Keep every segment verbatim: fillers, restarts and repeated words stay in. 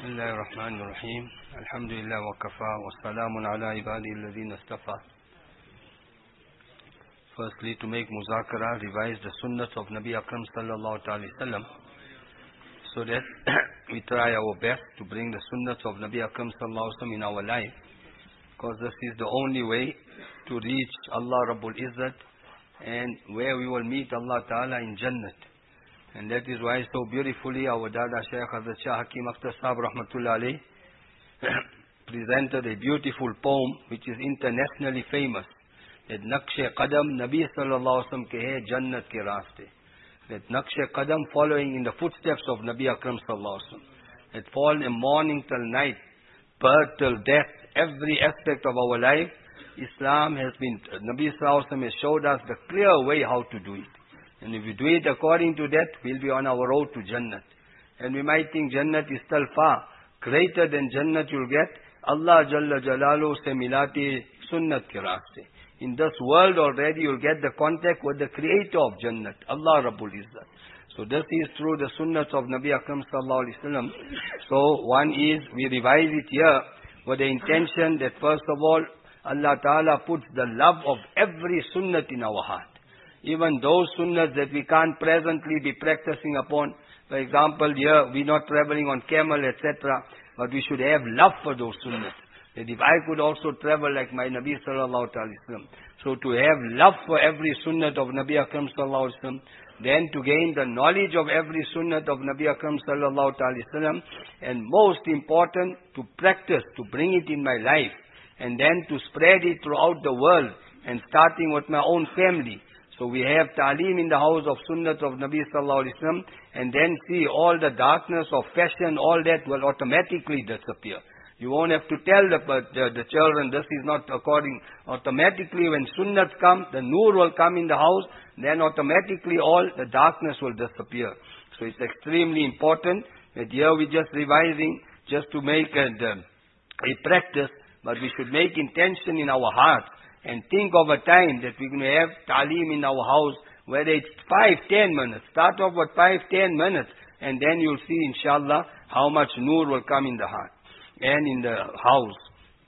Bismillahir Rahmanir Rahim. Alhamdulillah wa kafa wa salamun ala ibadi alladhina istafa. Firstly, to make muzakara, revise the sunnahs of Nabi Akram sallallahu alaihi wasallam, so that we try our best to bring the sunnahs of Nabi Akram sallallahu alaihi wasallam in our life, because this is the only way to reach Allah Rabbul Izzat and where we will meet Allah Ta'ala in Jannat. And that is why so beautifully our Dada Shaykh Hazrat Shah Hakim Akhtar Sahib Rahmatullah Alayh presented a beautiful poem which is internationally famous. That Naqsh Qadam Nabi Sallallahu Alaihi Wasallam ke hai Jannat ke raaste. That Naqsh Qadam following in the footsteps of Nabi Akram Sallallahu Alaihi Wasallam. That from morning till night, birth till death, every aspect of our life, Islam has been, Nabi Sallallahu Alaihi Wasallam has showed us the clear way how to do it. And if we do it according to that, we'll be on our road to Jannat. And we might think Jannat is still far. Greater than Jannat you'll get, Allah Jalla Jalalu se milati sunnat ke raaste. In this world already you'll get the contact with the creator of Jannat, Allah Rabbul Izzat. So this is through the sunnats of Nabi Akram Sallallahu Alaihi Wasallam. So one is, we revise it here with the intention that first of all, Allah Ta'ala puts the love of every sunnat in our heart. Even those sunnahs that we can't presently be practicing upon. For example, here we're not traveling on camel, et cetera. But we should have love for those sunnahs. That if I could also travel like my Nabi Sallallahu Alaihi Wasallam. So to have love for every sunnat of Nabi Akram Sallallahu Alaihi Wasallam. Then to gain the knowledge of every sunnat of Nabi Akram Sallallahu Alaihi Wasallam. And most important, to practice, to bring it in my life. And then to spread it throughout the world. And starting with my own family. So we have ta'aleem in the house of sunnat of Nabi Sallallahu Alaihi Wasallam, and then see all the darkness of fashion, all that will automatically disappear. You won't have to tell the, the, the children, this is not according. Automatically when sunnat come, the nur will come in the house, then automatically all the darkness will disappear. So it's extremely important that here we're just revising, just to make a, a practice, but we should make intention in our hearts. And think of a time that we're going to have ta'aleem in our house, whether it's five, ten minutes. Start off with five, ten minutes, and then you'll see, inshallah, how much nur will come in the heart and in the house.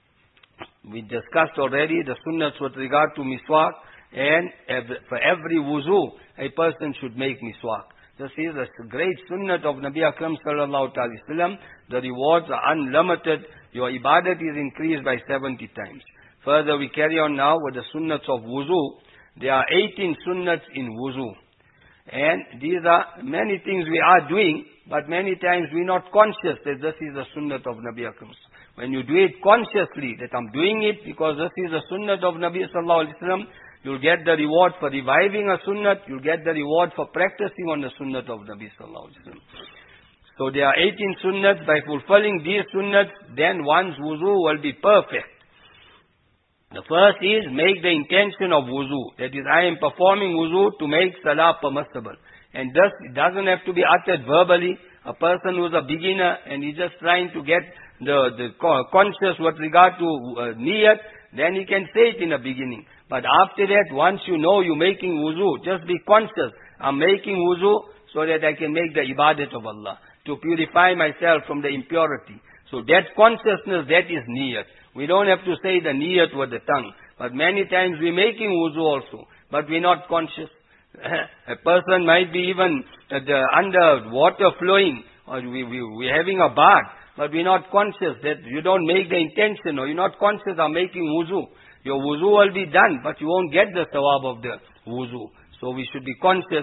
We discussed already the sunnahs with regard to miswak, and for every wuzu, a person should make miswak. This is a great sunnat of Nabi Akram Sallallahu Alaihi Wasallam. The rewards are unlimited. Your ibadat is increased by seventy times. Further, we carry on now with the sunnats of wuzu. There are eighteen sunnats in wuzu. And these are many things we are doing, but many times we're not conscious that this is the sunnat of Nabi Akram. When you do it consciously, that I'm doing it because this is the sunnat of Nabi Sallallahu Alaihi Wasallam, you'll get the reward for reviving a sunnat, you'll get the reward for practicing on the sunnat of Nabi Sallallahu Alaihi Wasallam. So there are eighteen sunnats. By fulfilling these sunnats, then one's wuzu will be perfect. The first is, make the intention of wuzu. That is, I am performing wuzu to make salah permissible. And thus, it doesn't have to be uttered verbally. A person who is a beginner and he's just trying to get the, the conscious with regard to uh, niyat, then he can say it in the beginning. But after that, once you know you're making wuzu, just be conscious. I'm making wuzu so that I can make the ibadat of Allah. To purify myself from the impurity. So that consciousness, that is niyat. We don't have to say the niyat with the tongue. But many times we're making wuzu also, but we're not conscious. A person might be even uh, the, under water flowing, or we, we, we're having a bath, but we're not conscious that you don't make the intention, or you're not conscious of making wuzu. Your wuzu will be done, but you won't get the thawab of the wuzu. So we should be conscious.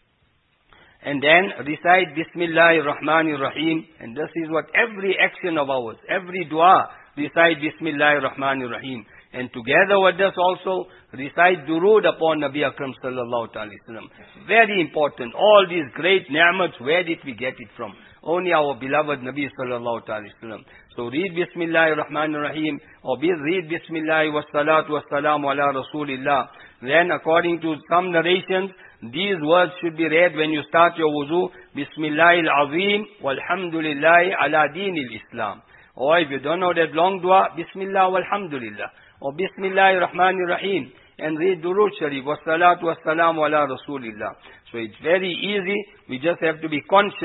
And then recite Bismillahir Rahmanir Rahim. And this is what every action of ours, every dua, recite Bismillahir Rahmanir Rahim. And together with this also, recite durood upon Nabi Akram Sallallahu Alaihi Wasallam. Very important. All these great ni'mats, where did we get it from? Only our beloved Nabi Sallallahu Alaihi Wasallam. So read Bismillahir Rahmanir Rahim, or read Bismillah wa salatu wa salamu ala Rasulillah. Then according to some narrations, these words should be read when you start your wuzu. Bismillahil Azim walhamdulillahi ala dinil Islam. Or if you don't know that long dua, Bismillah walhamdulillah. Or Bismillahir Rahmanir Rahim. And read Durood Sharif. Wa salatu wa salamu ala Rasulillah. So it's very easy. We just have to be conscious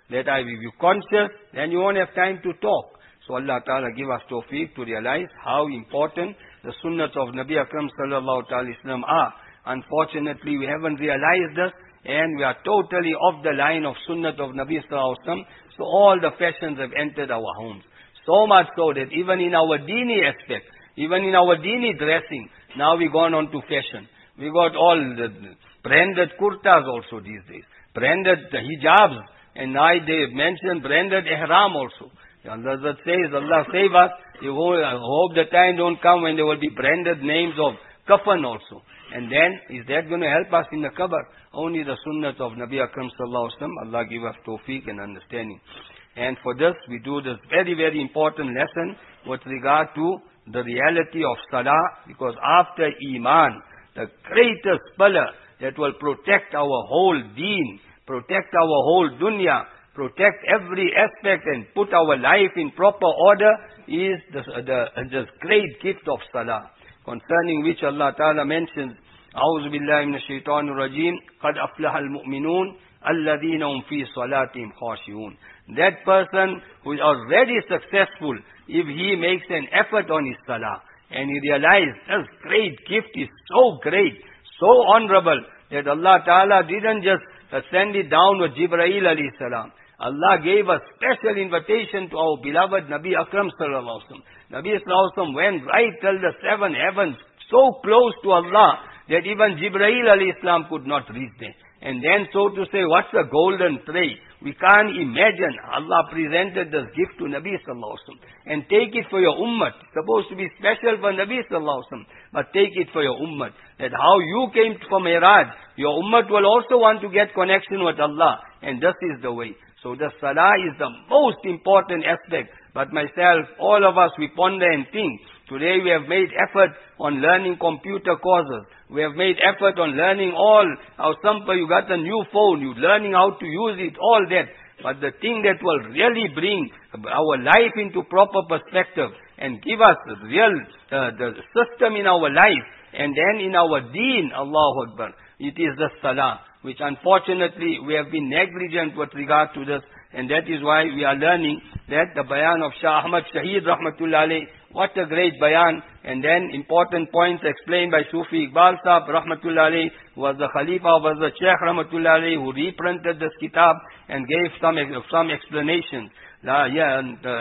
that I, if you're conscious, then you won't have time to talk. So Allah Ta'ala give us tawfiq to realize how important the sunnahs of Nabi Akram Sallallahu Alaihi Wasallam are. Unfortunately, we haven't realized this, and we are totally off the line of sunnat of Nabi Sallallahu Alaihi Wasallam. So all the fashions have entered our homes. So much so that even in our dini aspect, even in our dini dressing, now we've gone on to fashion. We got all the branded kurtas also these days, branded hijabs, and now they mention branded ihram also. Allah says, Allah save us, you hope the time don't come when there will be branded names of kafan also. And then, is that going to help us in the qabr? Only the sunnat of Nabi Akram Sallallahu Alaihi Wasallam. Allah give us tawfiq and understanding. And for this, we do this very, very important lesson with regard to the reality of salah, because after iman, the greatest pillar that will protect our whole deen, protect our whole dunya, protect every aspect and put our life in proper order is the, the, the great gift of salah, concerning which Allah Ta'ala mentions, أعوذ بالله من الشيطان الرجيم قد أفلح المؤمنون الذين هم في صلاتهم خاشعون. That person who is already successful, if he makes an effort on his salah, and he realizes this great gift is so great, so honorable, that Allah Ta'ala didn't just send it down with Jibreel alayhi salam. Allah gave a special invitation to our beloved Nabi Akram Sallallahu Alaihi Wasallam. Nabi Sallallahu Alaihi Wasallam went right till the seven heavens, so close to Allah that even Jibreel alayhi salam could not reach there. And then, so to say, what's a golden tray? We can't imagine. Allah presented this gift to Nabi Sallallahu Alaihi Wasallam. And take it for your ummah. It's supposed to be special for Nabi Sallallahu Alaihi Wasallam. But take it for your ummah. That how you came from Miraj, your ummah will also want to get connection with Allah. And this is the way. So the salah is the most important aspect. But myself, all of us, we ponder and think. Today we have made effort on learning computer courses. We have made effort on learning all. How simple, you got a new phone, you learning how to use it, all that. But the thing that will really bring our life into proper perspective and give us the real uh, the system in our life and then in our deen, Allahu Akbar, it is the salah, which unfortunately we have been negligent with regard to this. And that is why we are learning that the bayan of Shah Ahmad Shaheed Rahmatullah Alayh, what a great bayan. And then important points explained by Sufi Iqbal Sahab Rahmatullah Alayh, who was the Khalifa, was the Sheikh Rahmatullah Alayh, who reprinted this kitab and gave some some explanations. La, yeah, and, uh,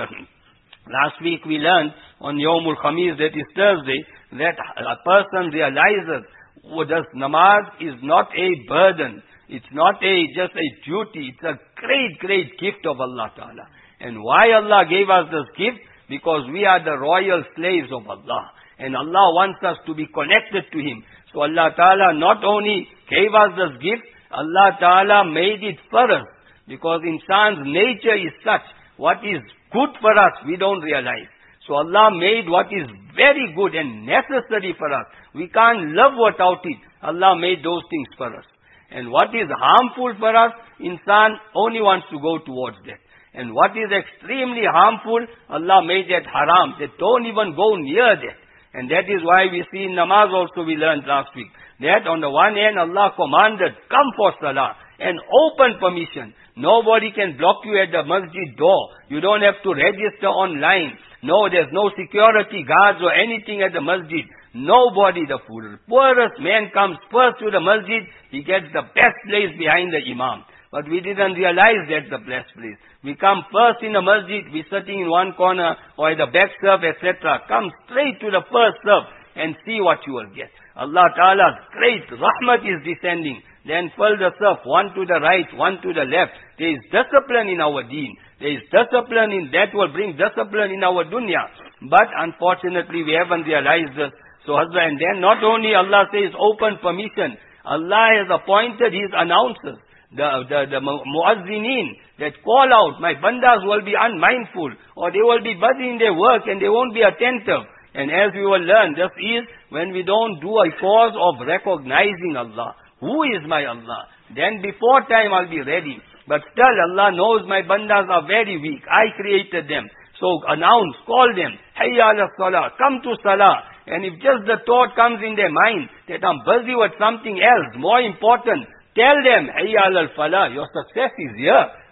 last week we learned on Yawmul Khamis, that is Thursday, that a person realizes oh, this namaz is not a burden. It's not a just a duty. It's a great, great gift of Allah Ta'ala. And why Allah gave us this gift? Because we are the royal slaves of Allah. And Allah wants us to be connected to Him. So Allah Ta'ala not only gave us this gift, Allah Ta'ala made it for us. Because insan's nature is such, what is good for us, we don't realize. So Allah made what is very good and necessary for us. We can't live without it. Allah made those things for us. And what is harmful for us, insan only wants to go towards that. And what is extremely harmful, Allah made that haram. That don't even go near that. And that is why we see in namaz also we learned last week. That on the one hand Allah commanded, come for salah. And open permission. Nobody can block you at the masjid door. You don't have to register online. No, there's no security guards or anything at the masjid. Nobody, the poorest man comes first to the masjid, he gets the best place behind the imam. But we didn't realize that's the best place. We come first in the masjid, we sitting in one corner or at the back serve, et cetera. Come straight to the first serve and see what you will get. Allah Ta'ala's great rahmat is descending. Then fill the serve, one to the right, one to the left. There is discipline in our deen. There is discipline in that will bring discipline in our dunya. But unfortunately we haven't realized this. So Hazrat, and then not only Allah says open permission, Allah has appointed His announcers, the, the, the muazzinin, that call out, my bandas will be unmindful, or they will be busy in their work and they won't be attentive. And as we will learn, this is when we don't do a cause of recognizing Allah. Who is my Allah? Then before time I'll be ready. But still Allah knows my bandas are very weak. I created them. So announce, call them, Hayya ala salah, come to salah. And if just the thought comes in their mind that I'm busy with something else, more important, tell them, Hayya ala falah, your success is here.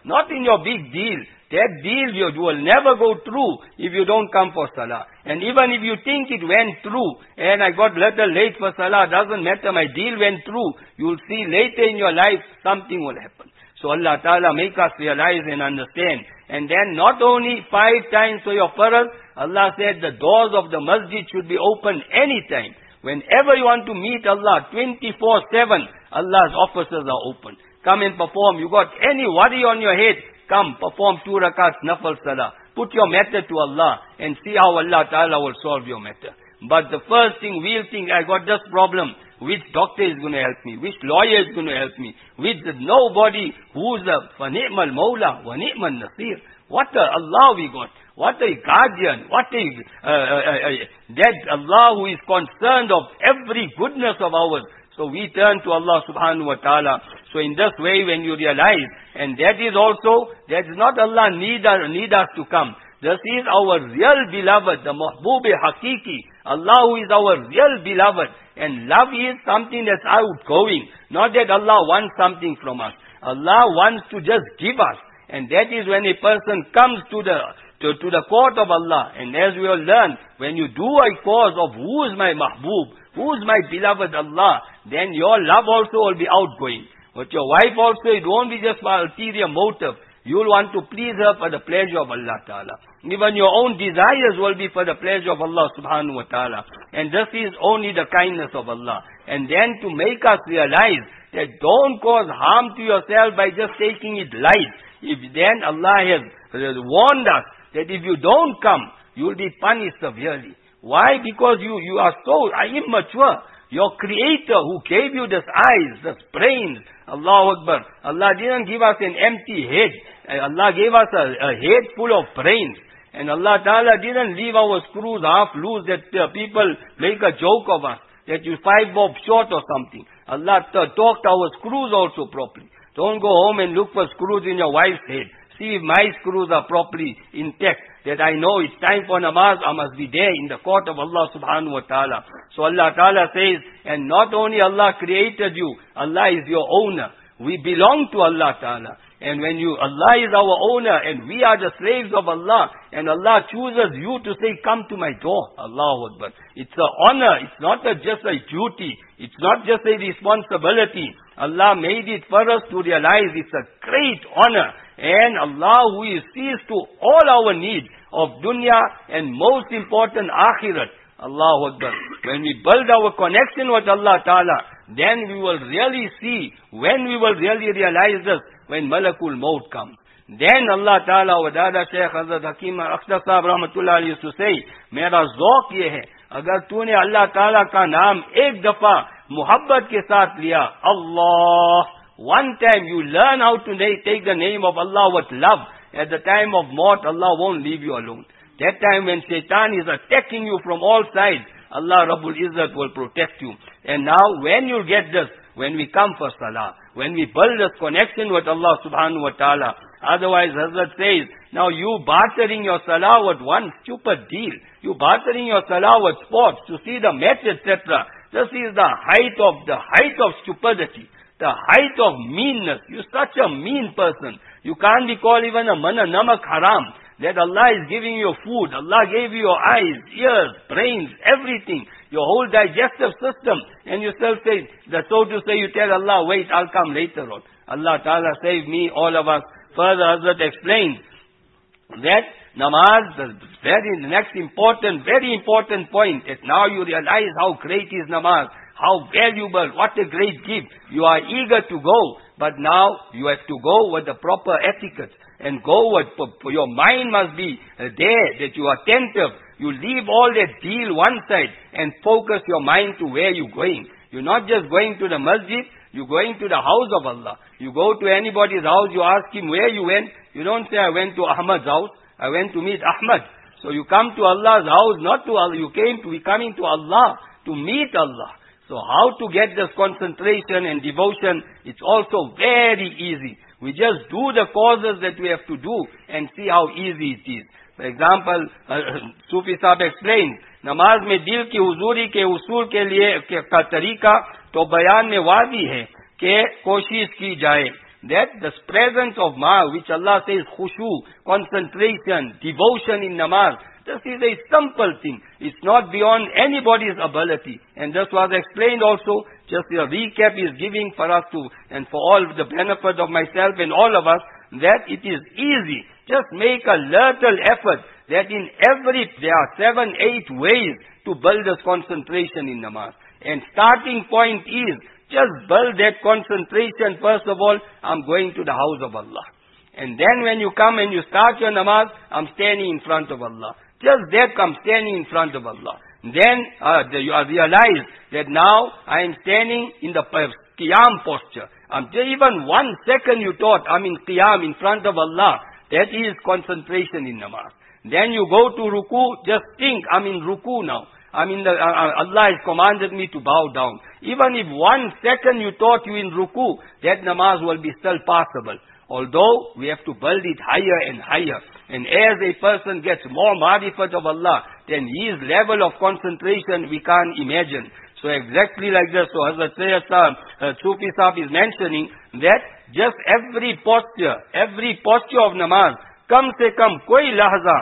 not in your big deal. That deal you, you will never go through if you don't come for salah. And even if you think it went through, and I got little late for salah, doesn't matter, my deal went through, you'll see later in your life something will happen. So Allah Ta'ala make us realize and understand. And then not only five times for your farz, Allah said the doors of the masjid should be open anytime. Whenever you want to meet Allah, twenty-four seven, Allah's offices are open. Come and perform. You got any worry on your head, come perform two rakats nafal salah. Put your matter to Allah and see how Allah Ta'ala will solve your matter. But the first thing, we'll think, I got this problem. Which doctor is going to help me? Which lawyer is going to help me? Which nobody who's a fani'mal mawla, wa ni'mal nasir. What a Allah we got. What a guardian. What a, uh, uh, uh, that Allah who is concerned of every goodness of ours. So we turn to Allah subhanahu wa ta'ala. So in this way when you realize, and that is also, that is not Allah need, need us to come. This is our real beloved, the Mahbub-e Hakiki. Allah who is our real beloved. And love is something that's outgoing. Not that Allah wants something from us. Allah wants to just give us. And that is when a person comes to the to, to the court of Allah. And as we will learn, when you do a cause of who is my Mahbub, who is my beloved Allah, then your love also will be outgoing. But your wife also, it won't be just for ulterior motive. You will want to please her for the pleasure of Allah Ta'ala. Even your own desires will be for the pleasure of Allah Subhanahu Wa Ta'ala. And this is only the kindness of Allah. And then to make us realize that don't cause harm to yourself by just taking it light. If then Allah has warned us that if you don't come, you will be punished severely. Why? Because you, you are so immature. Your Creator who gave you this eyes, this brains, Allahu Akbar. Allah didn't give us an empty head. Allah gave us a, a head full of brains. And Allah Ta'ala didn't leave our screws half loose that uh, people make a joke of us, that you five bob short or something. Allah talked our screws also properly. Don't go home and look for screws in your wife's head. See if my screws are properly intact, that I know it's time for namaz, I must be there in the court of Allah subhanahu wa ta'ala. So Allah Ta'ala says, and not only Allah created you, Allah is your owner. We belong to Allah Ta'ala. And when you, Allah is our owner and we are the slaves of Allah, and Allah chooses you to say, come to my door. Allahu Akbar. It's an honor. It's not a, just a duty. It's not just a responsibility. Allah made it for us to realize it's a great honor. And Allah who sees to all our needs of dunya and most important akhirat. Allahu Akbar. When we build our connection with Allah Ta'ala, then we will really see, when we will really realize this, when Malakul Maut comes. Then Allah Ta'ala wa Dada Shaykh Hazrat Hakim Akhtar Sahab Rahmatullah used to say, Mera zauq ye hai, agar tune Allah Ta'ala ka naam ek dafa muhabbat ke saath liya, Allah, one time you learn how to take the name of Allah with love, at the time of maut, Allah won't leave you alone. That time when shaitan is attacking you from all sides, Allah Rabbul Izzat will protect you. And now when you get this, when we come for salah, when we build this connection with Allah subhanahu wa ta'ala, otherwise Hazrat says, now you bartering your salah with one stupid deal, you bartering your salah with sports, to see the match, et cetera. This is the height of, the height of stupidity, the height of meanness. You're such a mean person. You can't be called even a mana namak haram. That Allah is giving you food. Allah gave you your eyes, ears, brains, everything. Your whole digestive system. And you still say, that so to say, you tell Allah, wait, I'll come later on. Allah Ta'ala save me, all of us. Further, Hazrat explains that namaz, the very next important, very important point, that now you realize how great is namaz, how valuable, what a great gift. You are eager to go, but now you have to go with the proper etiquette. And go with, for your mind must be there, that you are attentive. You leave all that deal one side and focus your mind to where you're going. You're not just going to the masjid, you're going to the house of Allah. You go to anybody's house, you ask him where you went. You don't say, I went to Ahmad's house, I went to meet Ahmad. So you come to Allah's house, not to Allah. You came to be coming to Allah, to meet Allah. So how to get this concentration and devotion, it's also very easy. We just do the causes that we have to do and see how easy it is. For example, uh, Sufi Sahib explains, namaz mein dil ki huzuri ke usul ke liye ka tarika to bayan mein wazi hai ke koshish ki jaye that the presence of ma, which Allah says khushu, concentration, devotion in namaz, this is a simple thing. It's not beyond anybody's ability. And this was explained also, just a recap is giving for us to, and for all the benefit of myself and all of us, that it is easy. Just make a little effort that in every, there are seven, eight ways to build this concentration in namaz. And starting point is, just build that concentration. First of all, I'm going to the house of Allah. And then when you come and you start your namaz, I'm standing in front of Allah. Just that I'm standing in front of Allah. Then uh, you realize that now I am standing in the qiyam posture. Um, even one second you thought I'm in qiyam in front of Allah. That is concentration in namaz. Then you go to ruku, just think I'm in ruku now. I mean, the, uh, Allah has commanded me to bow down. Even if one second you thought you in ruku, that namaz will be still possible. Although we have to build it higher and higher. And as a person gets more marifat of Allah, then his level of concentration we can't imagine. So exactly like this, so Hazrat Sayyid Sahib, uh, Sufi Sahib is mentioning that just every posture, every posture of namaz, kam se kam koi lahza,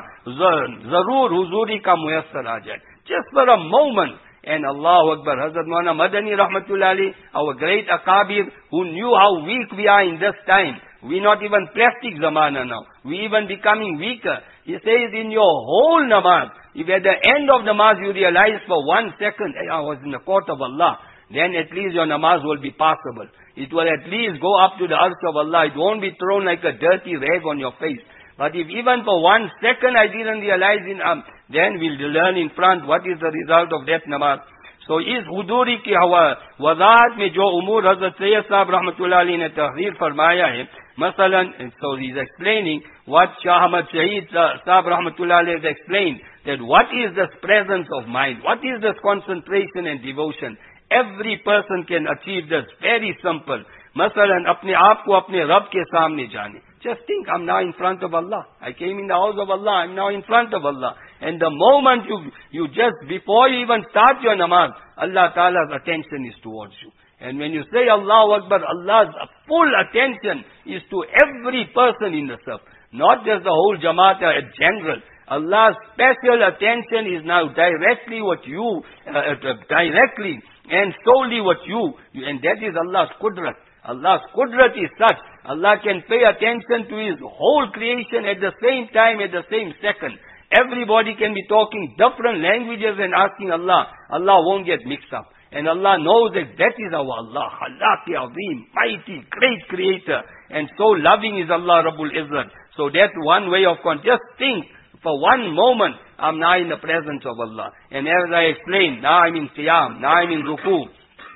zarur huzuri ka muyassar aa jaye. Just for a moment. And Allahu Akbar, Hazrat Maulana Madani Rahmatullah Ali, our great Akabir, who knew how weak we are in this time. We're not even plastic zamana now. We're even becoming weaker. He says in your whole namaz, if at the end of namaz you realize for one second, hey, I was in the court of Allah, then at least your namaz will be passable. It will at least go up to the arsh of Allah. It won't be thrown like a dirty rag on your face. But if even for one second I didn't realize in, um, then we'll learn in front what is the result of that namaz. So is huduri ki hawa, wazahat mein jo umur Hazrat Sayyid Sahib Rahmatullah Ali ne tahrir farmaya hai, masalan, so he's explaining what Shah Ahmad Shaheed Sahib Rahmatullah Ali has explained, that what is this presence of mind, what is this concentration and devotion. Every person can achieve this, very simple. Masalan, apne aap ko apne Rabb ke samne jaane. Just think, I'm now in front of Allah. I came in the house of Allah, I'm now in front of Allah. And the moment you, you just, before you even start your namaz, Allah Ta'ala's attention is towards you. And when you say Allahu Akbar, Allah's full attention is to every person in the saf. Not just the whole Jamaat in general. Allah's special attention is now directly what you, uh, directly and solely what you, and that is Allah's qudrat. Allah's qudrat is such, Allah can pay attention to His whole creation at the same time, at the same second. Everybody can be talking different languages and asking Allah. Allah won't get mixed up. And Allah knows that that is our Allah. Khalaqi Azim, mighty, great creator. And so loving is Allah Rabbul Izzat. So that's one way of con. Just think, for one moment, I'm now in the presence of Allah. And as I explained, now I'm in Qiyam, now I'm in Ruku.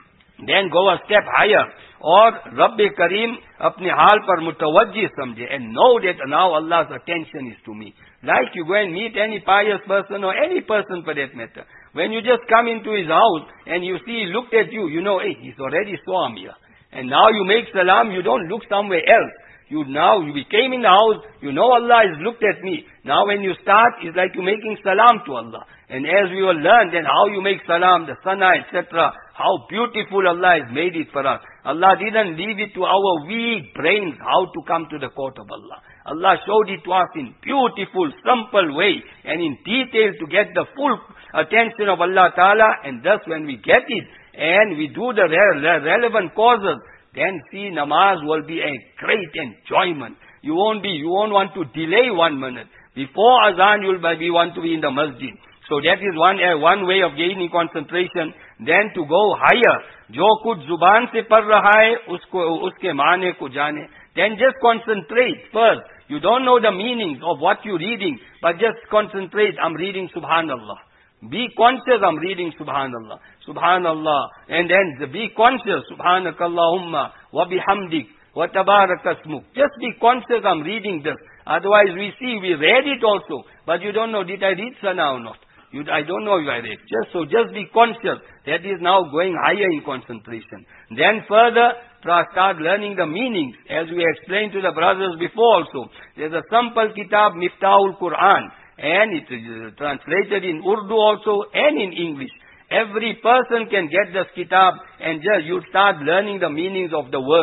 Then go a step higher. Or Rabbi Kareem apne haal par mutawajjih samjhe and know that now Allah's attention is to me. Like you go and meet any pious person or any person for that matter. When you just come into his house and you see he looked at you, you know, hey, he's already saw me here. And now you make salam, you don't look somewhere else. You now, you came in the house, you know Allah has looked at me. Now when you start, it's like you're making salam to Allah. And as we will learn then how you make salam, the sana, et cetera, how beautiful Allah has made it for us. Allah didn't leave it to our weak brains how to come to the court of Allah. Allah showed it to us in beautiful, simple way and in detail to get the full attention of Allah Ta'ala. And thus when we get it and we do the re- re- relevant causes, then see namaz will be a great enjoyment. You won't be, you won't want to delay one minute. Before azan you'll be want to be in the masjid. So that is one uh, one way of gaining concentration. Then to go higher, jo kuch zuban se par raha hai, usko uske maane ko jaane. Then just concentrate first. You don't know the meanings of what you're reading, but just concentrate. I'm reading Subhanallah. Be conscious I'm reading Subhanallah. Subhanallah. And then be conscious. Subhanakallahumma wa bihamdik wa tabarakasmuk. Just be conscious I'm reading this. Otherwise we see, we read it also, but you don't know, did I read Sana or not? You, I don't know if I read. Just, so just be conscious. That is now going higher in concentration. Then further, start learning the meanings. As we explained to the brothers before also. There's a simple kitab, Miftahul Quran. And it is translated in Urdu also and in English. Every person can get this kitab and just you start learning the meanings of the words.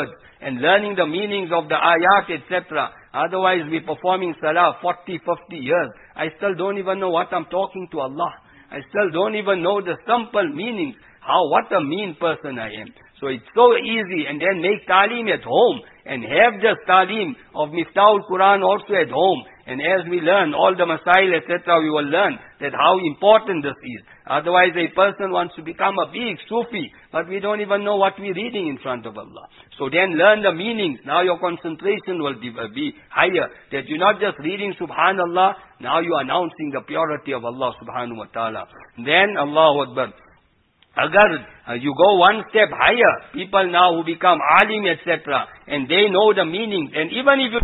and learning the meanings of the ayat, et cetera. Otherwise, we're performing salah forty, fifty years. I still don't even know what I'm talking to Allah. I still don't even know the simple meanings. How, what a mean person I am. So it's so easy, and then make talim at home, and have just talim of Miftahul Quran also at home. And as we learn all the masail, et cetera, we will learn that how important this is. Otherwise, a person wants to become a big Sufi, but we don't even know what we're reading in front of Allah. So then learn the meanings. Now your concentration will be higher. That you're not just reading Subhanallah, now you're announcing the purity of Allah Subhanahu wa Ta'ala. Then Allahu Akbar. Agar uh, you go one step higher, people now who become alim, et cetera, and they know the meanings, and even if you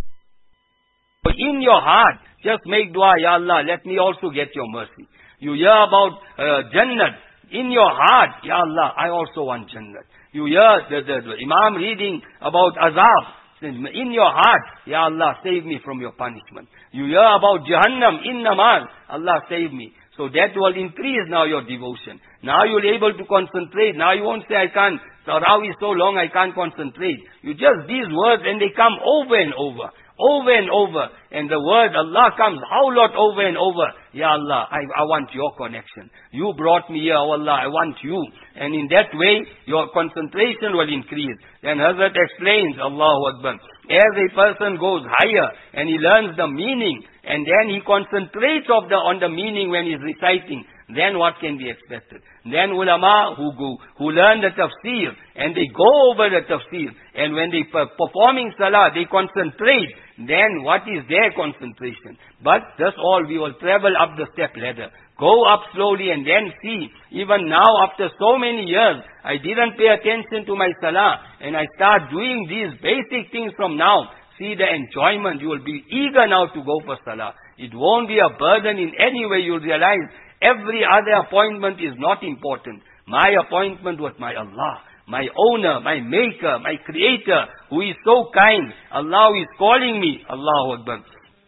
in your heart, just make dua, Ya Allah, let me also get your mercy. You hear about uh, Jannat, in your heart, Ya Allah, I also want Jannat. You hear the, the, the Imam reading about Azab, in your heart, Ya Allah, save me from your punishment. You hear about Jahannam, in namaz, Allah, save me. So that will increase now your devotion. Now you're able to concentrate. Now you won't say, I can't, Tarawih is so long, I can't concentrate. You just, these words, and they come over and over. Over and over. And the word Allah comes, how lot over and over. Ya Allah, I, I want your connection. You brought me here, oh Allah, I want you. And in that way, your concentration will increase. Then Hazrat explains, Allahu Akbar. As a person goes higher, and he learns the meaning, and then he concentrates of the, on the meaning when he's reciting, then what can be expected? Then ulama who go, who learn the tafsir, and they go over the tafsir, and when they per- performing salah, they concentrate, then what is their concentration? But that's all, we will travel up the step ladder. Go up slowly and then see. Even now, after so many years, I didn't pay attention to my salah, and I start doing these basic things from now. See the enjoyment. You will be eager now to go for salah. It won't be a burden in any way. You'll realize every other appointment is not important. My appointment with my Allah, my owner, my maker, my creator, who is so kind. Allah is calling me. Allahu Akbar.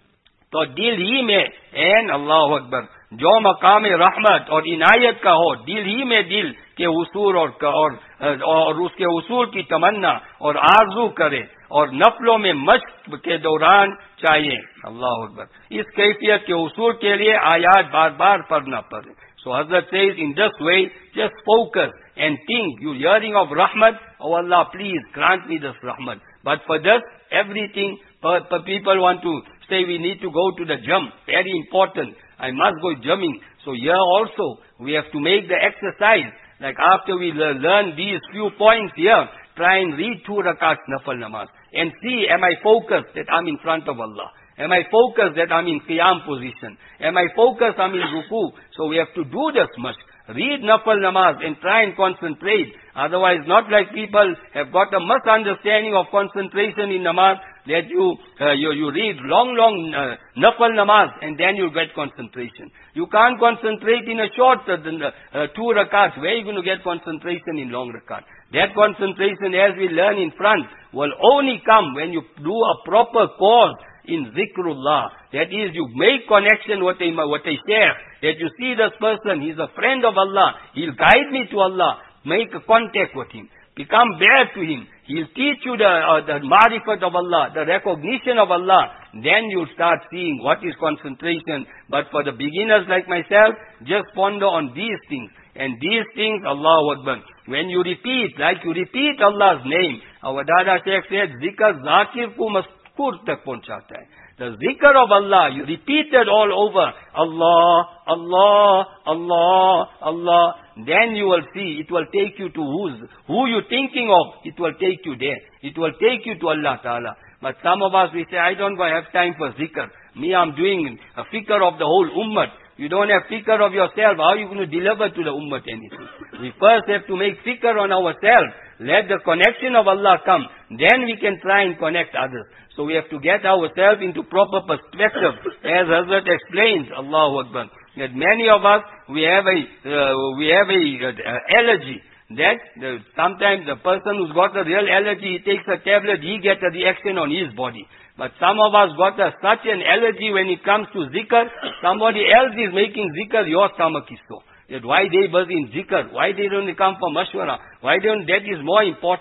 तो दिल ही में N अल्लाह अकबर जो मकाम रहमत और इनायत का हो, दिल ही में दिल के उसूल और, और, और उसके उसूल की तमन्ना और आरजू करे, और नफलों में मश्क के दौरान चाहिए. अल्लाह अकबर. इस कैफियत के उसूल के लिए आयात बार बार पढ़ना पड़े. So Hazrat says, in this way, just focus and think. You're hearing of rahmat, oh Allah, please grant me this rahmat. But for this, everything, people want to say we need to go to the gym. Very important. I must go gymming. So here also, we have to make the exercise. Like after we learn these few points here, try and read two rakats nafal namaz. And see, am I focused that I'm in front of Allah? Am I focused that I'm in qiyam position? Am I focused I'm in ruku? So we have to do this much. Read nafal namaz and try and concentrate. Otherwise, not like people have got a misunderstanding of concentration in namaz, that you, uh, you, you read long, long uh, nafal namaz and then you get concentration. You can't concentrate in a short uh, uh, two rakats. Where are you going to get concentration in long rakat? That concentration, as we learn in front, will only come when you do a proper course in zikrullah. That is, you make connection with a, with a sheikh, that you see this person, he's a friend of Allah, he'll guide me to Allah. Make a contact with him. Become bare to him. He'll teach you the, uh, the marifat of Allah, the recognition of Allah. Then you'll start seeing what is concentration. But for the beginners like myself, just ponder on these things. And these things, Allahu Akbar. When you repeat, like you repeat Allah's name, our Dada Sheikh said, zikr zakir ku maskur tak pahunchata hai. The zikr of Allah, you repeat it all over. Allah, Allah, Allah, Allah. Then you will see, it will take you to who's, who you're thinking of, it will take you there. It will take you to Allah Ta'ala. But some of us, we say, I don't have time for zikr. Me, I'm doing a fikr of the whole ummah. You don't have fikr of yourself. How are you going to deliver to the ummah anything? We first have to make fikr on ourselves. Let the connection of Allah come. Then we can try and connect others. So we have to get ourselves into proper perspective. As Hazrat explains, Allahu Akbar, that many of us, we have a, uh, we have a uh, allergy. That uh, sometimes the person who's got a real allergy, he takes a tablet, he gets a reaction on his body. But some of us got a, such an allergy when it comes to zikr, somebody else is making zikr, your stomach is so. That why they was in zikr, why they don't come for mashwara, why don't, that is more important.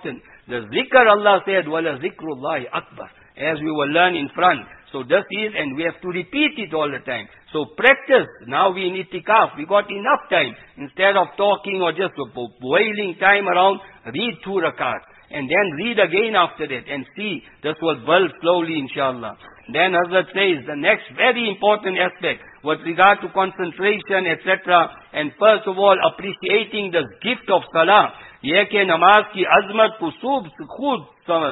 The zikr, Allah said, wala zikrullahi akbar, as we will learn in front. So this is, and we have to repeat it all the time. So practice. Now we in itikaf, we got enough time. Instead of talking or just boiling time around, read two rakats. And then read again after that and see. This will build slowly, inshallah. Then Hazrat says, the next very important aspect with regard to concentration, et cetera. And first of all, appreciating the gift of salah. ये कि नमाज की अजमत को खूब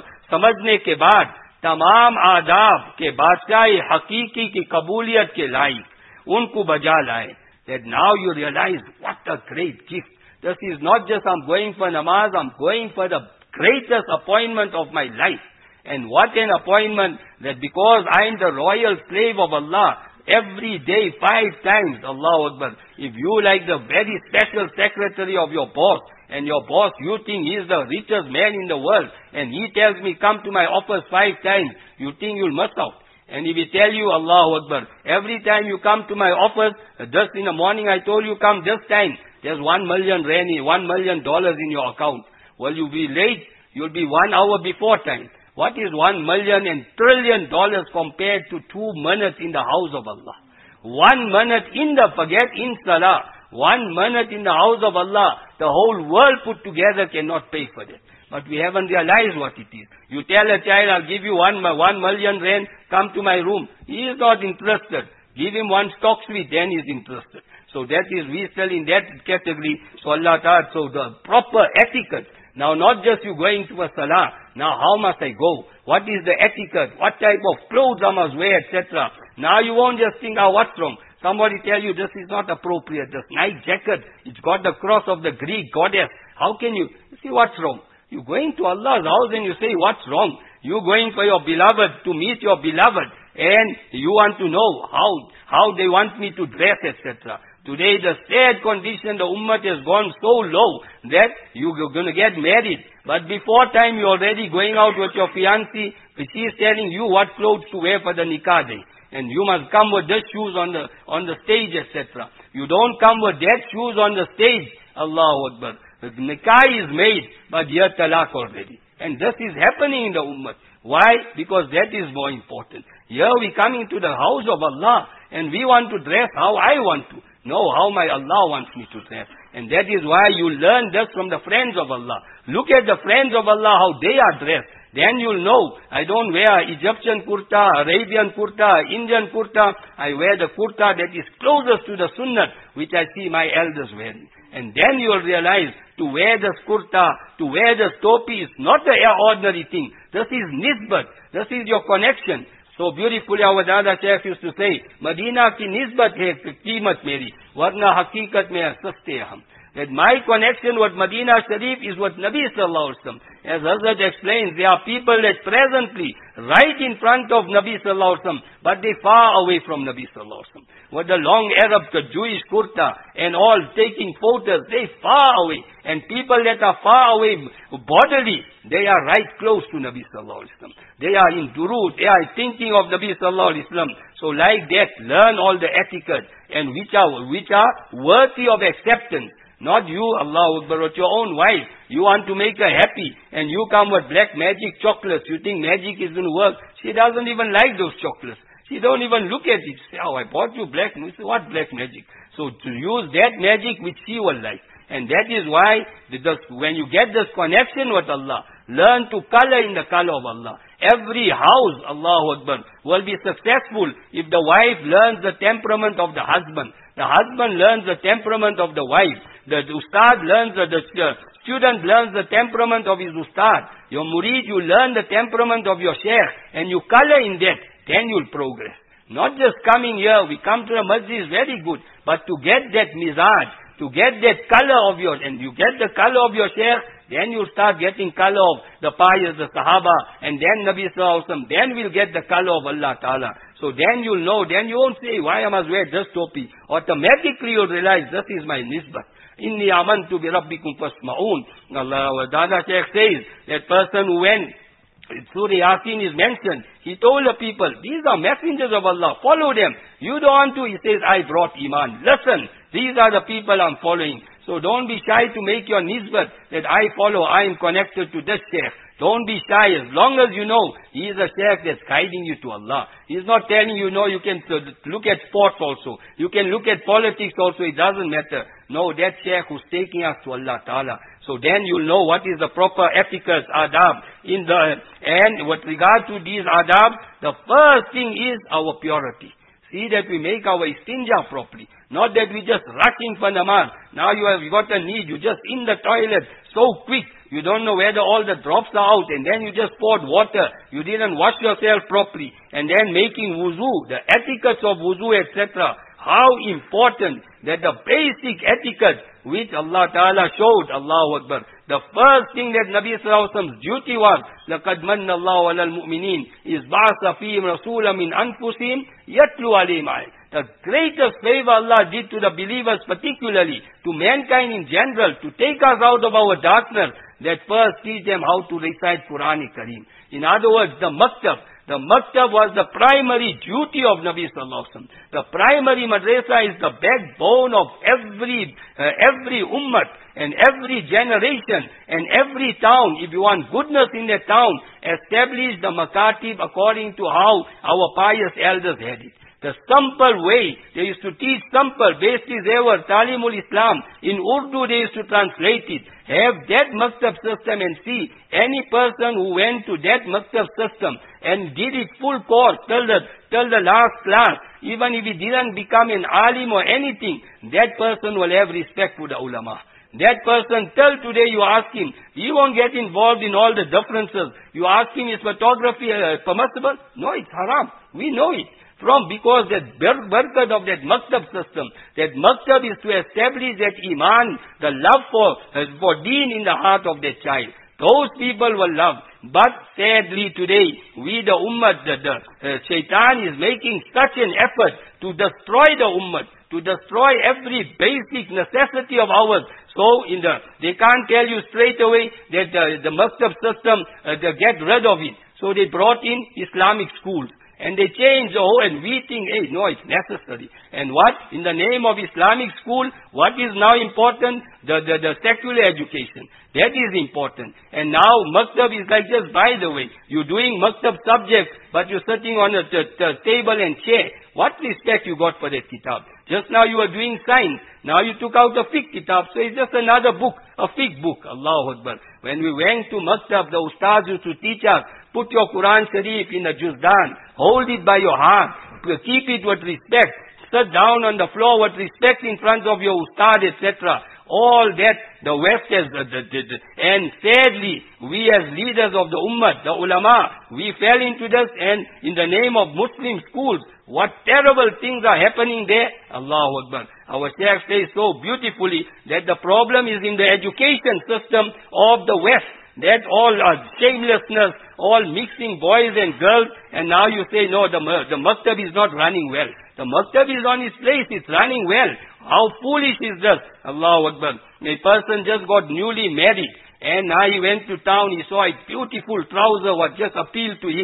समझने के बाद तमाम आदाब के बादशाह हकीकी की कबूलियत के लायक उनको बजा लाए. That now you realize what a great gift. This is not just I'm going for namaz, I'm going for the greatest appointment of my life. And what an appointment, that because I am the royal slave of Allah, every day, five times, Allahu Akbar. If you like the very special secretary of your boss, and your boss, you think he is the richest man in the world, and he tells me, come to my office five times, you think you'll miss out. And if he tell you, Allahu Akbar, every time you come to my office, just in the morning I told you, come this time, there's one million rand, one million dollars in your account. Well, you'll be late, you'll be one hour before time. What is one million and trillion dollars compared to two minutes in the house of Allah? One minute in the, forget in salah, one minute in the house of Allah, the whole world put together cannot pay for that. But we haven't realized what it is. You tell a child, I'll give you one, one million rand, come to my room. He is not interested. Give him one stock sweet, then he is interested. So that is, we still in that category. So Allah Ta'ala, so the proper etiquette. Now not just you going to a salah. Now how must I go? What is the etiquette? What type of clothes I must wear, et cetera. Now you won't just think, oh, what's wrong? Somebody tell you this is not appropriate. This nice jacket, it's got the cross of the Greek goddess. How can you? You see what's wrong? You're going to Allah's house and you say, what's wrong? You're going for your beloved, to meet your beloved. And you want to know how, how they want me to dress, et cetera. Today the sad condition, the ummah has gone so low that you're going to get married. But before time you're already going out with your fiancé. She is telling you what clothes to wear for the nikah day. And you must come with these shoes on the on the stage, et cetera. You don't come with that shoes on the stage. Allahu Akbar. The nikah is made, but here talaq already. And this is happening in the ummah. Why? Because that is more important. Here we come into the house of Allah, and we want to dress how I want to. No, how my Allah wants me to dress. And that is why you learn this from the friends of Allah. Look at the friends of Allah, how they are dressed. Then you'll know, I don't wear Egyptian kurta, Arabian kurta, Indian kurta. I wear the kurta that is closest to the sunnah, which I see my elders wearing. And then you'll realize, to wear this kurta, to wear this topi is not an ordinary thing. This is nisbat. This is your connection. So beautifully our Dada Shaykh used to say, Madina ki nisbat hai qimat meri, warna haqiqat mein saste hum. That my connection with Medina Sharif is with Nabi Sallallahu Alaihi Wasallam. As Hazrat explains, there are people that presently right in front of Nabi Sallallahu Alaihi Wasallam, but they far away from Nabi Sallallahu Alaihi Wasallam. With the long Arab, the Jewish kurta and all taking photos, they far away. And people that are far away bodily, they are right close to Nabi Sallallahu Alaihi Wasallam. They are in durood, they are thinking of Nabi Sallallahu Alaihi Wasallam. So like that, learn all the etiquette and which are, which are worthy of acceptance. Not you, Allahu Akbar, but your own wife. You want to make her happy, and you come with black magic chocolates. You think magic is going to work. She doesn't even like those chocolates. She don't even look at it. Say, oh, I bought you black. You say, what black magic? So to use that magic which she will like. And that is why, the, when you get this connection with Allah, learn to color in the color of Allah. Every house, Allahu Akbar, will be successful if the wife learns the temperament of the husband. The husband learns the temperament of the wife. The ustad learns, the, the student learns the temperament of his ustad. Your murid, you learn the temperament of your sheikh, and you color in that, then you'll progress. Not just coming here, we come to the masjid is very good, but to get that mizaj, to get that color of yours, and you get the color of your sheikh, then you start getting color of the pious, the sahaba, and then Nabi Sallallahu Alaihi Wasallam, then we'll get the color of Allah Ta'ala. So then you'll know, then you won't say, why I must wear this topi? Automatically you'll realize, this is my nisbat. Inni amantu bi rabbikum fasma'un. Allah Dada Shaykh says, that person who went, Surah Yasin is mentioned, he told the people, these are messengers of Allah, follow them. You don't want to, he says, I brought Iman. Listen, these are the people I'm following. So don't be shy to make your nisbat that I follow, I am connected to this sheikh. Don't be shy. As long as you know he is a sheikh that's guiding you to Allah. He's not telling you, no, you can look at sports also. You can look at politics also. It doesn't matter. No, that sheikh who's taking us to Allah Ta'ala. So then you'll know what is the proper etiquette, adab. In the, and with regard to these adab, the first thing is our purity. See that we make our istinja properly. Not that we just rushing for namaz. Now you have got a need. You just in the toilet so quick. You don't know whether all the drops are out. And then you just poured water. You didn't wash yourself properly. And then making wuzu. The etiquettes of wuzu, et cetera. How important that the basic etiquette which Allah Ta'ala showed, Allahu Akbar. The first thing that Nabi Sallallahu Alaihi Wasallam's duty was, لَقَدْ مَنَّ اللَّهُ عَلَى الْمُؤْمِنِينَ إِذْ بَعَثَ فِيهِمْ رَسُولًا مِنْ أَنفُسِهِمْ يَتْلُو عَلَيْهِمْ آيَاتِهِ. The greatest favor Allah did to the believers, particularly to mankind in general, to take us out of our darkness, that first teach them how to recite Qur'an-i Kareem. In other words, the maktab. The maktab was the primary duty of Nabi Sallallahu Alaihi Wasallam. The primary madrasa is the backbone of every, uh, every ummah and every generation and every town. If you want goodness in that town, establish the makatib according to how our pious elders had it. The simple way, they used to teach simple, basis ever, Talimul Islam. In Urdu they used to translate it. Have that maktab system and see, any person who went to that maktab system and did it full course till the, till the last class, even if he didn't become an alim or anything, that person will have respect for the ulama. That person, till today you ask him, he won't get involved in all the differences. You ask him, is photography uh, permissible? No, it's haram. We know it. From, because that barakat of that maktab system, that maktab is to establish that iman, the love for, uh, for deen in the heart of that child. Those people will love. But sadly today, we the ummah, the, the uh, shaitan is making such an effort to destroy the ummah, to destroy every basic necessity of ours. So in the, they can't tell you straight away that uh, the maktab system, uh, they get rid of it. So they brought in Islamic schools. And they change the whole, and we think, hey, no, it's necessary. And what? In the name of Islamic school, what is now important? The, the, the secular education. That is important. And now, maktab is like just by the way. You're doing maktab subjects, but you're sitting on a t- t- table and chair. What respect you got for that kitab? Just now you were doing science. Now you took out a fiqh kitab. So it's just another book, a fiqh book. Allahu Akbar. When we went to maktab, the ustads used to teach us, put your Quran Sharif in a juzdan. Hold it by your heart. Keep it with respect. Sit down on the floor with respect in front of your ustad, et cetera. All that the West has, uh, the, the, the, and sadly, we as leaders of the ummah, the ulama, we fell into this, and in the name of Muslim schools, what terrible things are happening there. Allahu Akbar. Our Shaykh says so beautifully that the problem is in the education system of the West. That all uh, shamelessness, all mixing boys and girls, and now you say, no, the, the maktab is not running well. The maktab is on its place, it's running well. How foolish is this? Allahu Akbar. A person just got newly married, and now he went to town, he saw a beautiful trouser what just appealed to him.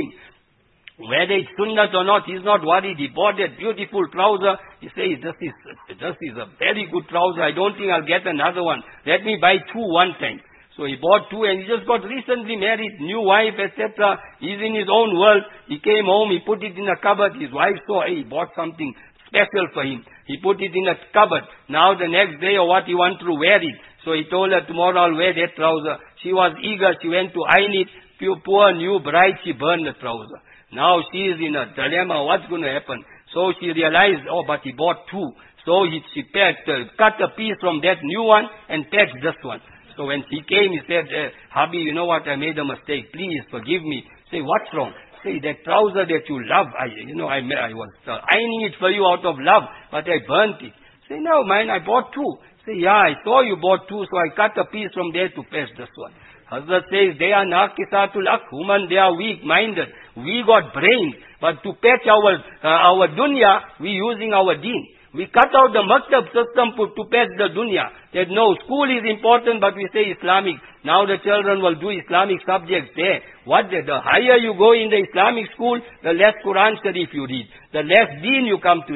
Whether it's sunnat or not, he's not worried. He bought that beautiful trouser. He says, this is, this is a very good trouser. I don't think I'll get another one. Let me buy two one time. So he bought two, and he just got recently married, new wife, et cetera. He's in his own world. He came home, he put it in a cupboard. His wife saw, hey, he bought something special for him. He put it in a cupboard. Now the next day or what, he wanted to wear it. So he told her, tomorrow I'll wear that trouser. She was eager. She went to iron it. Poor new bride, she burned the trouser. Now she is in a dilemma. What's going to happen? So she realized, oh, but he bought two. So he, she packed, uh, cut a piece from that new one and packed this one. So when he came, he said, uh, Habi, you know what, I made a mistake. Please forgive me. Say, what's wrong? Say, that trouser that you love, I, you know, I, I was uh, ironing it for you out of love, but I burnt it. Say, no, man, I bought two. Say, yeah, I saw you bought two, so I cut a piece from there to patch this one. Hazrat says, they are naqisatul aql, human, they are weak-minded. We got brains, but to patch our, uh, our dunya, we using our deen. We cut out the maktab system to patch the dunya. That no, school is important, but we say Islamic. Now the children will do Islamic subjects there. What the, the higher you go in the Islamic school, the less Quran Sharif you read. The less deen you come to know.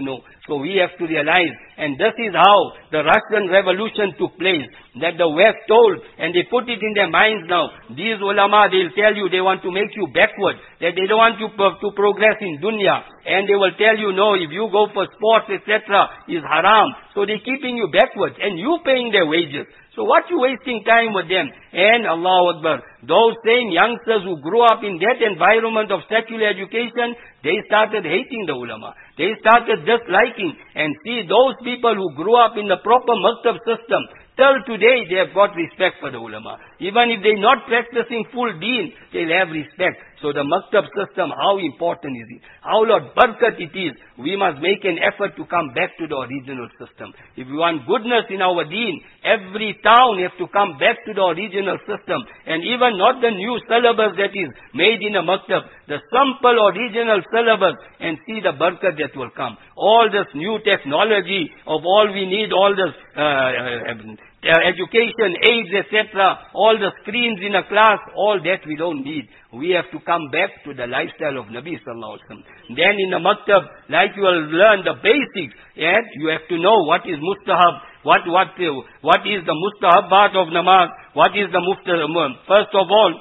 So we have to realize, and this is how the Russian Revolution took place, that the West told, and they put it in their minds now, these ulama, they'll tell you they want to make you backward, that they don't want you to progress in dunya, and they will tell you, no, if you go for sports, et cetera, is haram. So they're keeping you backwards, and you paying their wages. So what you wasting time with them? And Allahu Akbar, those same youngsters who grew up in that environment of secular education, they started hating the ulama. They started disliking. And see, those people who grew up in the proper maktab system, till today they have got respect for the ulama. Even if they're not practicing full deen, they'll have respect. So the maktab system, how important is it? How Lord barakat it is. We must make an effort to come back to the original system. If we want goodness in our deen, every town has to come back to the original system. And even not the new syllabus that is made in a maktab, the simple original syllabus, and see the barakat that will come. All this new technology of all we need, all this uh, uh, education, aids, et cetera, all the screens in a class, all that we don't need. We have to come back to the lifestyle of Nabi Sallallahu Alaihi Wasallam. Then in the maktab, like you will learn the basics, and you have to know what is mustahab, what what what is the mustahabbat of namaz, what is the mustahab. First of all,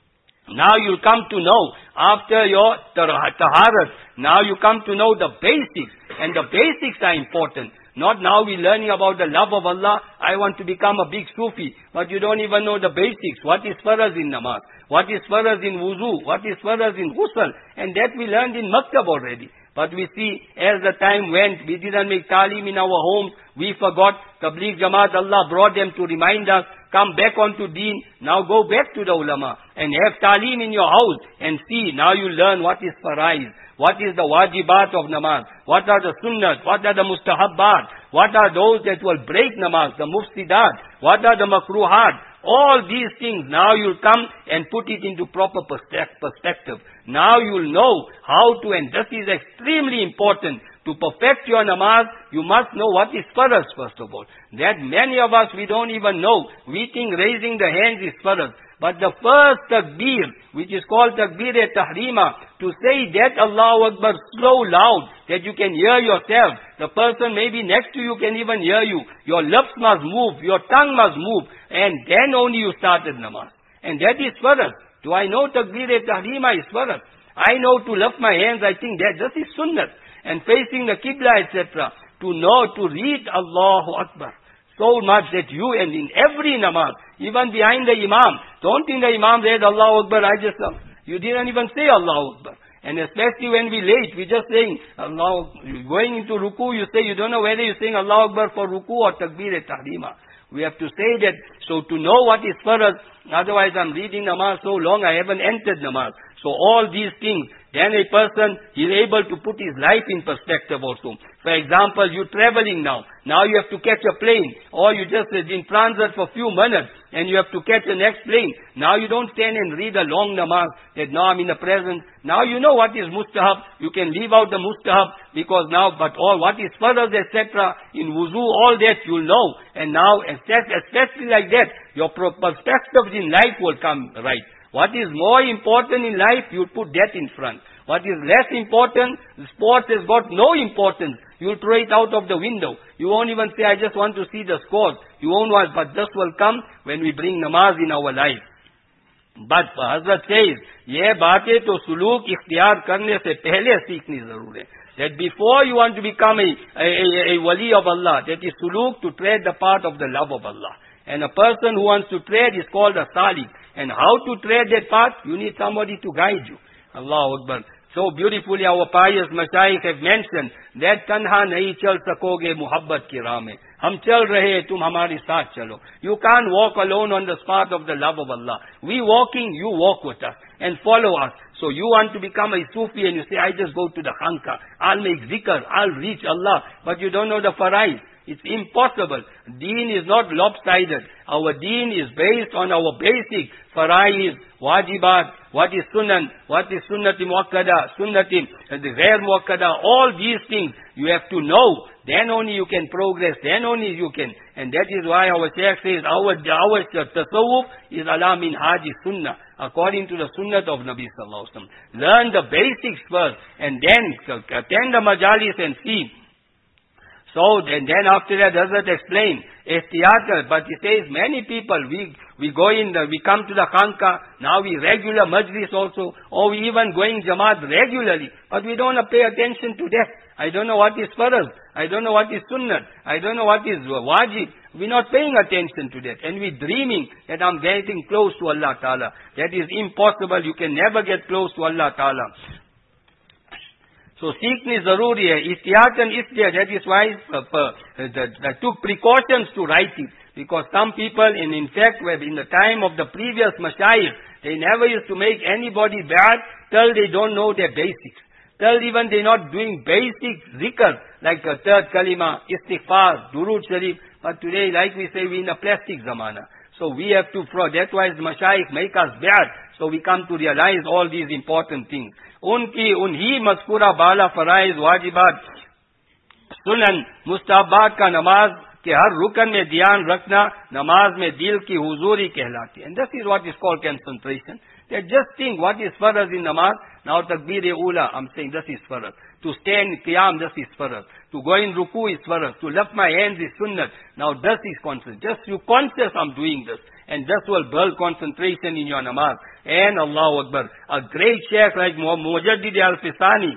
now you'll come to know, after your taharat, now you come to know the basics, and the basics are important. Not now we learning about the love of Allah, I want to become a big Sufi, but you don't even know the basics. What is faraz in namaz? What is faraz in wuzu? What is faraz in ghusl? And that we learned in maktab already. But we see, as the time went, we didn't make talim in our homes, we forgot. Tabligh Jamaat, Allah brought them to remind us, come back onto deen, now go back to the ulama, and have talim in your house, and see, now you learn what is faraiz, what is the wajibat of namaz, what are the sunnat, what are the mustahabbat, what are those that will break namaz, the mufsidat, what are the makruhat. All these things, now you'll come and put it into proper perspective. Now you'll know how to, and this is extremely important. To perfect your namaz, you must know what is faraz, first of all. That many of us, we don't even know. We think raising the hands is faraz. But the first takbir, which is called takbir-e-tahrima, to say that Allahu Akbar slow, loud, that you can hear yourself. The person maybe next to you can even hear you. Your lips must move, your tongue must move, and then only you started namaz. And that is faraz. Do I know takbir-e-tahrima is faraz? I know to lift my hands, I think that this is sunnah. And facing the Qibla, et cetera. To know, to read Allahu Akbar. So much that you, and in every namaz, even behind the Imam, don't think the Imam read Allahu Akbar, I just, you didn't even say Allahu Akbar. And especially when we late, we just saying, Allah, going into ruku, you say, you don't know whether you're saying Allahu Akbar for ruku or takbir-e-tahrima. We have to say that, so to know what is faraz, otherwise I'm reading namaz so long, I haven't entered namaz. So all these things, then a person is able to put his life in perspective also. For example, you're traveling now. Now you have to catch a plane. Or you just in transit for a few minutes and you have to catch the next plane. Now you don't stand and read a long namaz that now I'm in the present. Now you know what is mustahab. You can leave out the mustahab because now, but all what is faraz, et cetera, in wuzu, all that you'll know. And now, especially like that, your perspectives in life will come right. What is more important in life, you put that in front. What is less important, sports has got no importance. You'll throw it out of the window. You won't even say, I just want to see the scores. You won't want, but this will come when we bring namaz in our life. But Hazrat says, ye baatein to suluk ikhtiyar karne se pehle seekhni zarur hai. That before you want to become a, a, a, a wali of Allah, that is suluk, to tread the path of the love of Allah. And a person who wants to tread is called a salik. And how to tread that path? You need somebody to guide you. Allahu Akbar. So beautifully our pious mashayikh have mentioned that tanha nahi chal sakoge muhabbat ki raah mein. Hum chal rahe, tum hamare saath chalo. You can't walk alone on the path of the love of Allah. We walking, you walk with us and follow us. So you want to become a Sufi and you say, I just go to the khanqa. I'll make zikr, I'll reach Allah. But you don't know the faraiz. It's impossible. Deen is not lopsided. Our deen is based on our basic faraiz, wajibat, what is sunan, what is sunnati muakkada, sunnati, the ghair muakkada, all these things you have to know. Then only you can progress, then only you can. And that is why our Shaykh says, our, our tasawwuf is ala min haji sunnah, according to the sunnah of Nabi Sallallahu Alaihi Wasallam. Learn the basics first, and then attend the majalis and see So, and then after that, Hazrat explained, ihtiyat, but he says, many people, we, we go in, the, we come to the khanqa, now we regular majlis also, or we even going Jamaat regularly, but we don't pay attention to that. I don't know what is farz, I don't know what is sunnah, I don't know what is wajib. We're not paying attention to that. And we're dreaming that I'm getting close to Allah Ta'ala. That is impossible. You can never get close to Allah Ta'ala. So seekni zaruri hai. Ihtiyatan isliya. That is why uh, uh, I took precautions to write it. Because some people, and in fact, in the time of the previous mashayikh, they never used to make anybody bad till they don't know their basics. Till even they're not doing basic zikr, like the third kalima, istighfar, durud sharif. But today, like we say, we're in a plastic zamana. So we have to, that's why the mashayikh make us bad. So we come to realize all these important things. Unki, unhi mazkura bala faraiz wajibat, sunan, mustahabbat ka namaz, ke har rukan mein dhyan rakhna, namaz mein dil ki huzuri kehlati. And this is what is called concentration. They just think what is farz in namaz. Now takbir-e-ula, I'm saying this is farz. To stand in qiyam, this is farz. To go in ruku is farz. To lift my hands is sunnah. Now this is conscious. Just you conscious I'm doing this. And this will build concentration in your namaz. And Allahu Akbar. A great sheikh like Mujaddid al-Fisani.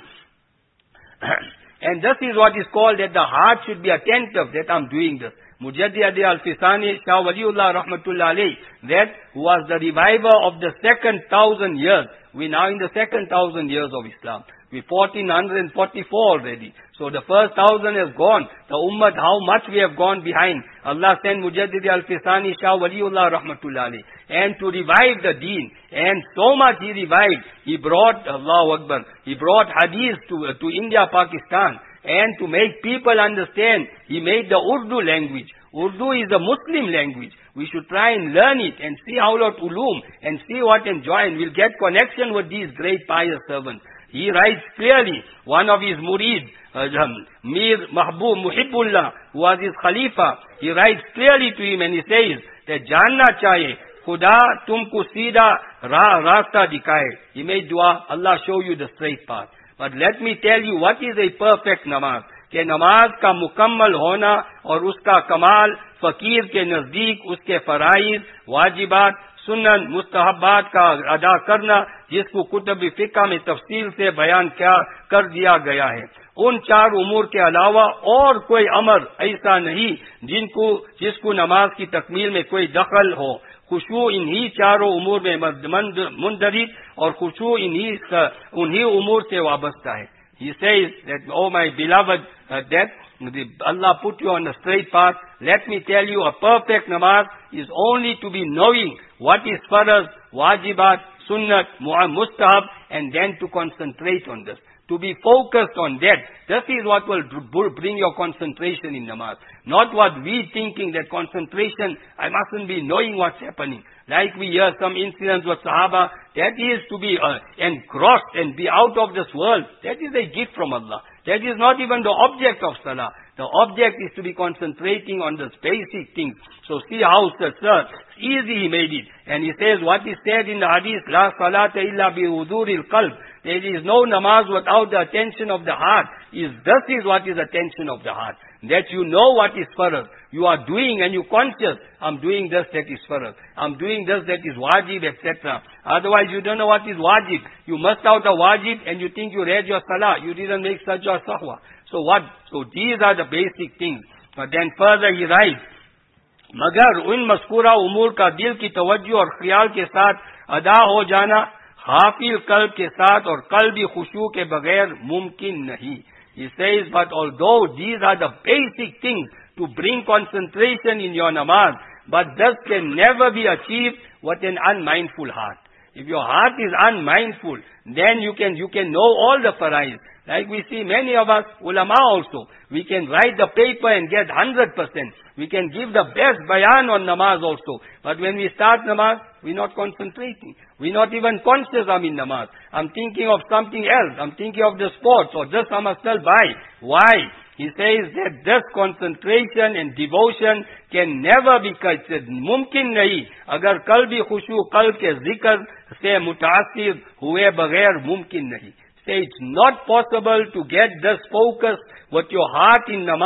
And this is what is called that the heart should be attentive that I'm doing this. Mujaddid al-Fisani, Shah Waliullah rahmatullah alayh, that was the reviver of the second thousand years. We're now in the second thousand years of Islam. We're fourteen forty-four already. So the first thousand has gone. The ummah, how much we have gone behind. Allah sent Mujaddid al-Fisani, Shah Waliullah rahmatullah alayh, and to revive the deen. And so much he revived. He brought, Allahu Akbar, he brought hadith to, uh, to India, Pakistan. And to make people understand, he made the Urdu language. Urdu is a Muslim language. We should try and learn it and see how lot ulum and see what and join. We'll get connection with these great pious servants. He writes clearly, one of his murid, uh, Mir Mahbub Muhibbullah, who was his Khalifa, he writes clearly to him and he says that Janna chahiye, Khuda tumko seedha ra rasta dikhaye. He made dua, Allah show you the straight path. But let me tell you what is a perfect namaz. कि नमाज का मुकम्मल होना और उसका कमाल फकीर के नजदीक उसके फराइज, वाजिबात, सुन्नत, मुस्तहब्बात का अदा करना जिसको कुतुब फिक़्ह में तफसील से बयान क्या कर दिया गया है। उन चार उमूर के अलावा और कोई अमर ऐसा नहीं जिनको जिसको नमाज की तकमील में कोई दखल हो। खुशू इन्हीं चारों उमूर में मुंदरिज और खुशू इन्हीं उन्हीं उमूर से वाबस्ता है। He says that, oh my beloved, uh, that the, Allah put you on the straight path. Let me tell you, a perfect namaz is only to be knowing what is farz, wajibat, sunnat, mustahab, and then to concentrate on this. To be focused on that. This is what will bring your concentration in namaz. Not what we thinking that concentration, I mustn't be knowing what's happening. Like we hear some incidents with Sahaba, that is to be uh, engrossed and be out of this world. That is a gift from Allah. That is not even the object of Salah. The object is to be concentrating on the basic things. So see how sir, easy he made it. And he says what is said in the hadith, La salata illa bi huduril qalb. There is no namaz without the attention of the heart. Is This is what is attention of the heart. That you know what is farz. You are doing and you conscious, I'm doing this, that is farz. I'm doing this, that is wajib, et cetera. Otherwise you don't know what is wajib. You must out a wajib and you think you read your salah. You didn't make sajda sahwa. So what? So these are the basic things. But then further he writes, मगर उन मस्कूरा उमूर का दिल की तवज्जो और ख्याल के साथ अदा हो जाना हाफिल कल्ब के साथ और कल्बी खुशू के बगैर मुमकिन नहीं. He says, but although these are the basic things to bring concentration in your namaz, but this can never be achieved with an unmindful heart. If your heart is unmindful, then you can you can know all the faraiz. Like we see many of us, ulama also, we can write the paper and get one hundred percent. We can give the best bayan on namaz also. But when we start namaz, we're not concentrating. We're not even conscious I'm in namaz. I'm thinking of something else. I'm thinking of the sports or this I must still buy. Why? He says that this concentration and devotion can never be considered. Mumkin nahi. Agar kalbi khushu qalb ke zikr se mutaasir huए बगैर mumkin nahi. Say it's not possible to get this focus with your heart in namaz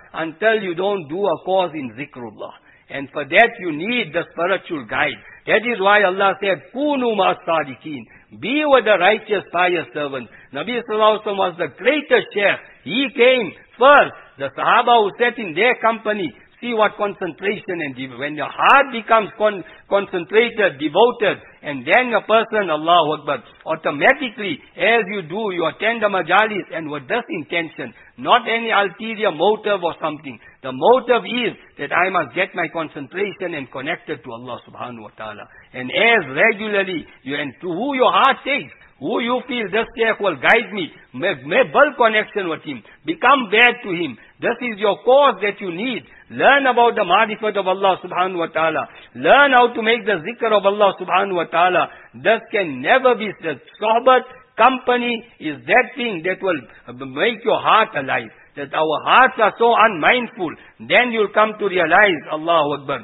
until you don't do a course in zikrullah. And for that you need the spiritual guide. That is why Allah said, Kunu ma sadiqeen. Be with the righteous, pious servant. Nabi Sallallahu Alaihi Wasallam was the greatest sheikh. He came first. The Sahaba who sat in their company, see what concentration and dev- when your heart becomes con- concentrated, devoted, and then a person, Allahu Akbar, automatically, as you do, you attend the majalis and with this intention, not any ulterior motive or something. The motive is that I must get my concentration and connected to Allah subhanahu wa ta'ala. And as regularly, you, and to who your heart takes, who you feel this sheikh will guide me, make, make build connection with him, become bad to him. This is your course that you need. Learn about the marifat of Allah subhanahu wa ta'ala. Learn how to make the zikr of Allah subhanahu wa ta'ala. This can never be said. Sohbat, company is that thing that will make your heart alive. That our hearts are so unmindful. Then you'll come to realize, Allahu Akbar.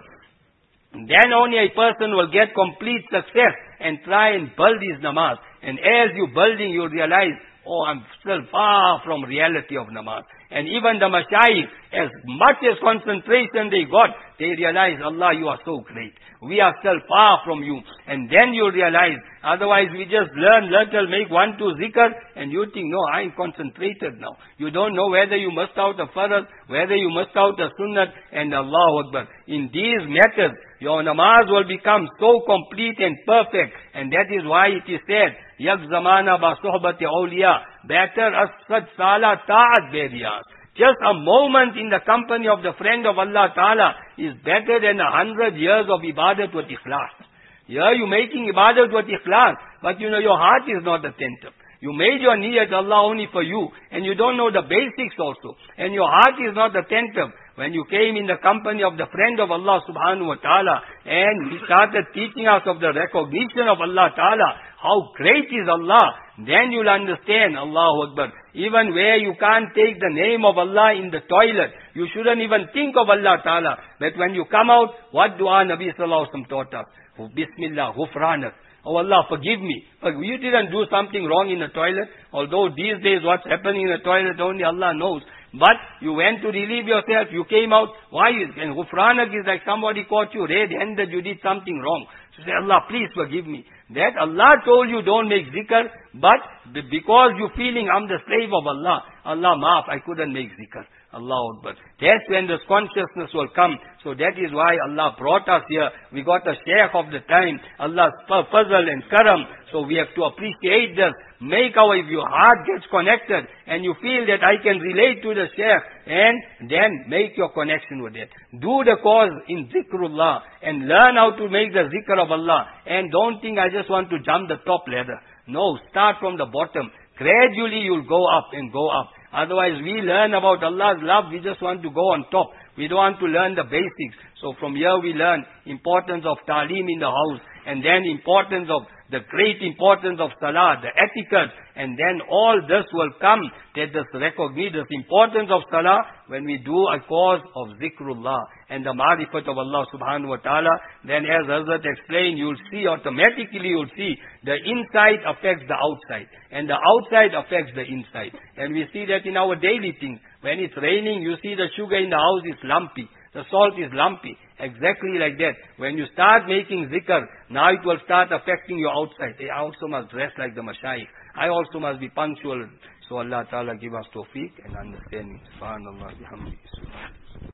Then only a person will get complete success and try and build his namaz. And as you building, you realize, oh, I'm still far from reality of namaz. And even the mashayikh, as much as concentration they got, they realize, Allah, you are so great. We are still far from you. And then you realize, otherwise we just learn little, make one, two zikr, and you think, no, I'm concentrated now. You don't know whether you missed out the farad, whether you missed out the sunnat, and Allahu Akbar. In these matters, your namaz will become so complete and perfect. And that is why it is said, Yak zamana ba sohbati awliya, better as such sala ta'at beriyas. Just a moment in the company of the friend of Allah Ta'ala is better than a hundred years of ibadat with ikhlas. Here you making ibadat with ikhlas, but you know your heart is not attentive. You made your niyat Allah only for you, and you don't know the basics also. And your heart is not attentive. When you came in the company of the friend of Allah subhanahu wa ta'ala, and he started teaching us of the recognition of Allah Ta'ala, how great is Allah, then you'll understand, Allahu Akbar. Even where you can't take the name of Allah in the toilet, you shouldn't even think of Allah Ta'ala. But when you come out, what dua Nabi Sallallahu Alaihi Wasallam taught us? Bismillah, Ghufranak. Oh Allah, forgive me. You didn't do something wrong in the toilet. Although these days what's happening in the toilet, only Allah knows. But you went to relieve yourself, you came out. Why? And Ghufranak is like somebody caught you red-handed, you did something wrong. So say, Allah, please forgive me. That Allah told you don't make zikr, but because you're feeling I'm the slave of Allah, Allah maaf, I couldn't make zikr. Allahu Akbar. That's when this consciousness will come. So that is why Allah brought us here. We got a sheikh of the time, Allah's fazl and karam. So we have to appreciate this. Make our, if your heart gets connected and you feel that I can relate to the sheikh, and then make your connection with it. Do the cause in zikrullah and learn how to make the zikr of Allah. And don't think I just want to jump the top ladder. No, start from the bottom. Gradually you'll go up and go up. Otherwise we learn about Allah's love, we just want to go on top. We don't want to learn the basics. So from here we learn importance of ta'aleem in the house, and then importance of the great importance of salah, the etiquette, and then all this will come, that this recognize the importance of salah when we do a cause of zikrullah and the marifat of Allah subhanahu wa ta'ala. Then as Hazrat explained, you'll see automatically, you'll see the inside affects the outside, and the outside affects the inside. And we see that in our daily things. When it's raining, you see the sugar in the house is lumpy. The salt is lumpy. Exactly like that. When you start making zikr, now it will start affecting your outside. I also must dress like the mashayikh. I also must be punctual. So Allah Ta'ala give us tawfiq and understanding. Subhanallah, bihamdihi.